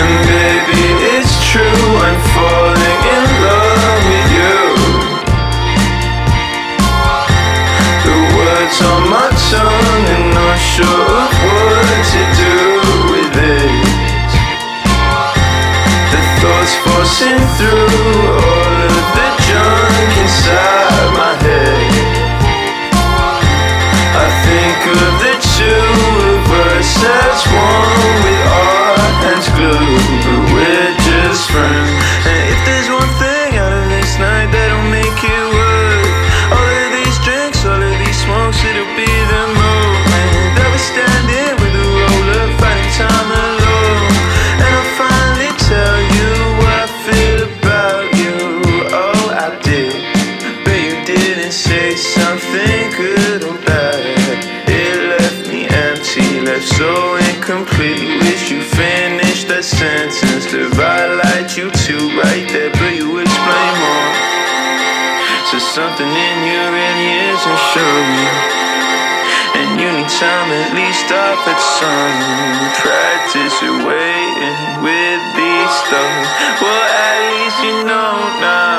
And baby, it's true, I'm falling in love with you. The words on my tongue and not sure of what to do with it. The thoughts forcing through all of the junk inside my head. I think of the two of us as one with our hands glued, but we're just friends. And if there's one thing out of this night that'll make it worth all of these drinks, all of these smokes, it'll be the moment that we're standing with a roller, fighting time alone. And I'll finally tell you what I feel about you. Oh, I did, but you didn't say something good or bad. It left me empty, left so incomplete. Wish you finished that sentence. If I liked you too right there, but you explain more. So something in you really isn't showing, and you need time at least stop at some. Practice your waiting with these thoughts. Well, at least you know now.